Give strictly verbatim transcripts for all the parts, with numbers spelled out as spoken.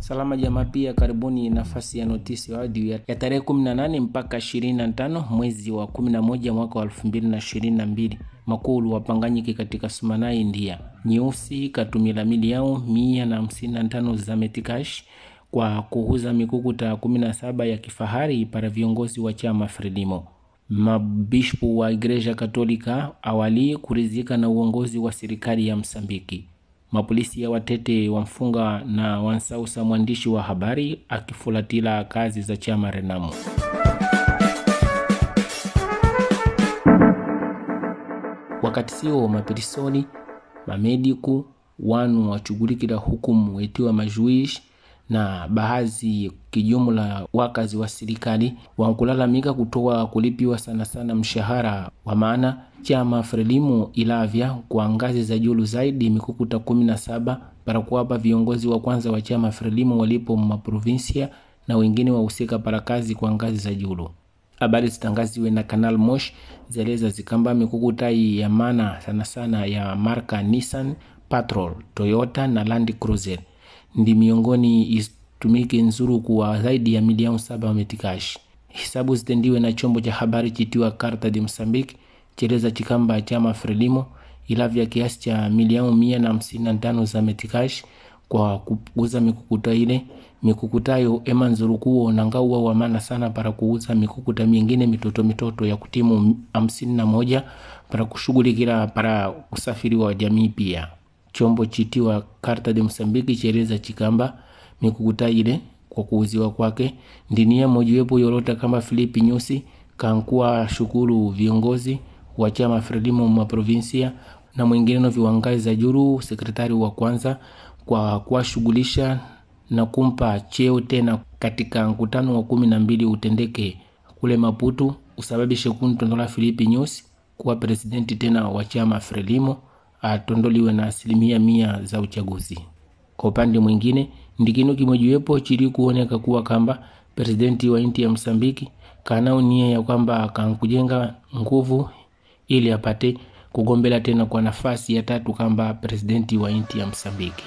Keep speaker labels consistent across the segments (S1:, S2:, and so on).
S1: Salama jamaa, pia karibuni nafasi ya notisi ya audio ya tarehe kumi na nane mpaka ishirini na tano mwezi wa kumi na moja mwaka wa elfu mbili na ishirini na mbili. Makulu wapanganyiki katika Sumana, India. Nyeusi katumila mili yao mia na hamsini na tano za metikash kwa kuuza mikukuta kumi na saba ya kifahari para viongozi wa chama Frelimo. Mabishpu wa Igreja Katolika awali kurizika na uongozi wa serikali ya Msambiki. Mapolisi ya watete wamfunga na wansausa mwandishi wa habari akifulatila kazi za chama Renamo. Wakati sio maperisoni, mamediku, wanu wachugulikila hukumu wetiwa majuish na baadhi kijumla wakazi wa serikali wankulalamika kutoa kulipiwa sana sana mshahara wa maana chama Frelimo ilavya kwa ngazi za juu zaidi mikukuta kumi na saba para kuwapa viongozi wa kwanza wa chama Frelimo walipo maprovinsia na wengine wahusika para kazi kwa ngazi za juu. Habari zitangaziwe na Canal Mosh zeleza zikamba mikukuta ya maana sana sana ya marka Nissan, Patrol, Toyota na Land Cruiser ndi miongoni istumike nzuru kuwa zaidi ya milioni saba metikash. Hisabu zitendiwe na chombo cha habari chitiwa Carta de Mozambique cheleza chikamba chama Frelimo ilavya kiasi cha milioni mia na hamsini na tano za metikash kwa kuuza mikukuta ile. Mikukutayo ema nzuru kuo nangawa wa maana sana para kuuza mikukuta mingine mitoto mitoto ya kutimu hamsini na moja para kushugulikila para usafiri wa jamii pia. Chombo chitiwa Carta de Mozambique cheleza chikamba mikukuta ile kwa kuuziwa kwake ndinia mojiwepo yorota kama Filipi Nyusi kankuwa shukuru viongozi wa chama Frelimo mwa provinsia na mwingine no viwangai za juru sekretari wa kwanza kwa kuwashughulisha na kumpa cheo tena katika mkutano wa kumi na mbili utendeke kule Maputo usababishe kuntondola Filipi Nyusi kuwa presidenti tena wa chama Frelimo atondoliwe na asilimia mia za uchaguzi. Kwa upande mwingine ndikino kimojiwepo chili kuoneka kuwa kamba presidenti wa inti ya Msambiki kanao nia ya kwamba kankujenga nguvu ili apate kugombela tena kwa nafasi ya tatu kamba presidenti wa inti ya Msambiki.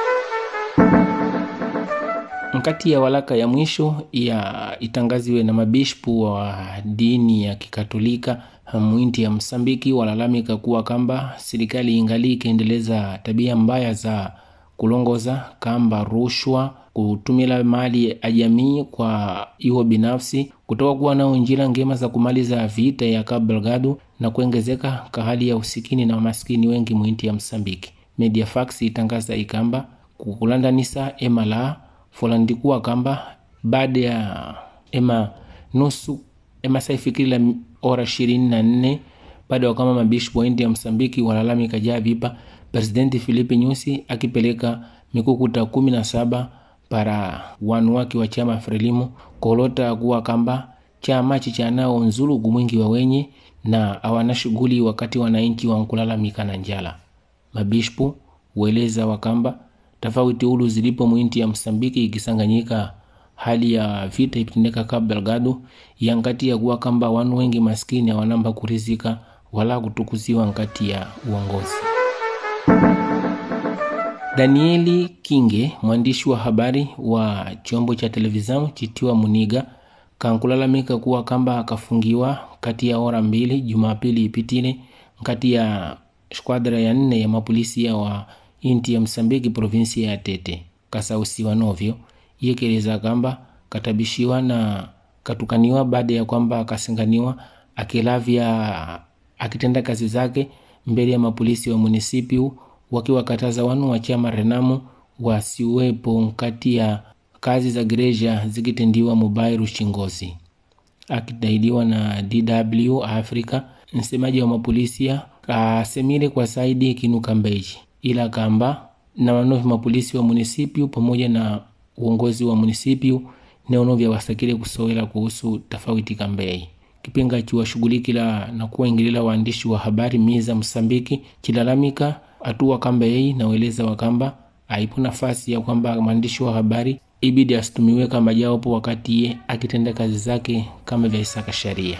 S1: Mkati ya walaka ya mwisho ya itangaziwe na mabishpu wa dini ya Kikatolika mwinti ya Msambiki walalamika kuwa kamba serikali ingali ikaendeleza tabia mbaya za kulongoza kamba rushwa, kutumila mali ya jamii kwa iwo binafsi, kutoka kuwa na njira ngema za kumaliza vita ya Cabo Delgado na kuongezeka kahali ya usikini na maskini wengi mwinti ya Msambiki. Mediafax itangaza ikamba kukulandanisa ema la fulandikuwa kamba baada ya ema nusu ema saifikila ora ishirini na nne baada ya kama mabishpu wa inti ya Msambiki walalamika javipa Presidenti Filipi Nyusi akipeleka mikukuta kumi na saba para wanu waki wa chama Frelimo kolota kuwa kamba chama chichanao nzulu kumwingi wa wenye na awana shughuli wakati wanainchi wankulalamika na njala. Mabishpu ueleza wakamba tofauti ulu zilipo mwinti ya Msambiki ikisanganyika hali ya vita ipitendeka Cabo Delgado yankati ya kuwa kamba wanu wengi maskini wanamba kurizika wala kutukuziwa nkati ya uongozi. Danieli Kinge, mwandishi wa habari wa chombo cha televisheni chitiwa Muniga, kankulalamika kuwa kamba akafungiwa kati ya ora mbili Jumapili ipitile kati ya squadra ya nne ya mapolisi ya wa inti ya Msambiki provinsi ya Tete. Kasausiwa novyo yekeleza kamba katabishiwa na katukaniwa baada ya kwamba akasinganiwa akilavya akitenda kazi zake mbele ya mapolisi wa munisipio wakiwakataza wanu wa chama Renamo wasiwepo nkati ya kazi za gereja zikitendiwa Mubairu Shingozi. Akidaidiwa na D W Africa, msemaji wa mapolisia kasemile kwa Saidi Kinuka Mbeji ila kamba na wanovi mapolisi wa munisipio pamoja na uongozi wa munisipio neonovya wasakile kusowela kuhusu tofauti kambei. Kipinga chiwa shugulikila na kuwa ingilila waandishi wa habari miza Msambiki chilalamika atuwa kambei na weleza wakamba haipo nafasi ya kwamba mwandishi wa habari ibidi asitumiwe kama jawapo wakati ye akitenda kazi zake kama vya isaka sharia.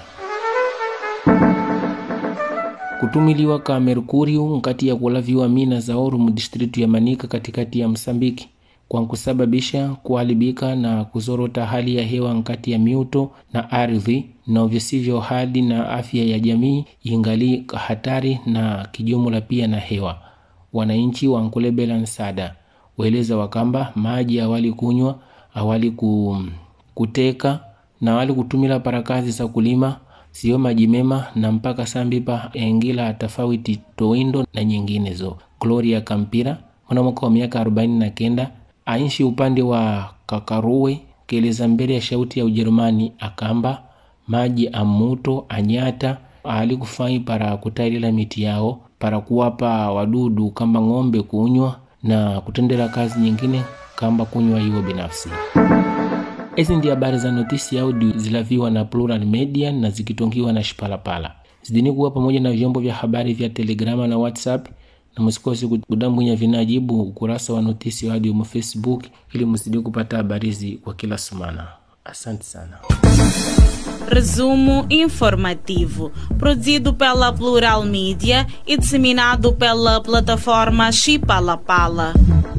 S1: Kutumiliwa ka Mercurio nkati ya kulaviwa mina za oru mu distritu ya Manika katikati ya Msambiki kwa kusababisha kuharibika na kuzorota hali ya hewa nkati ya miuto na ardhi, na visivyo hali na afya ya jamii ingali hatari na kijumla pia na hewa. Wananchi wa Nkulebela Nsada waeleza wakamba maji awali kunywa, awali kuteka na awali kutumila para kazi za kulima sio maji mema, na mpaka sambipa engila tofauti toindo na nyinginezo. Gloria Kampira mwana mwaka wa miaka arobaini na kenda aishi upande wa Kakaruwe keleza mbele ya shauti ya Ujerumani akamba maji amuto anyata alikufai para kutailila miti yao para kuwapa wadudu kama ng'ombe kunywa na kutendela kazi nyingine kamba kunywa hiyo binafsi. Ezi ndi habari za notisi audio zilaviwa na Plural Media na zikitongiwa na Shipalapala. Zidini kuwa pamoja na vyombo vya habari vya Telegrama na WhatsApp, na msikosi kudambunya vinajibu ukurasa wa notisi audio mu Facebook ili msidi kupata habarizi kwa kila sumana. Asante sana.
S2: Resumo informativo, produzido pela Plural Media e disseminado pela plataforma Shipalapala.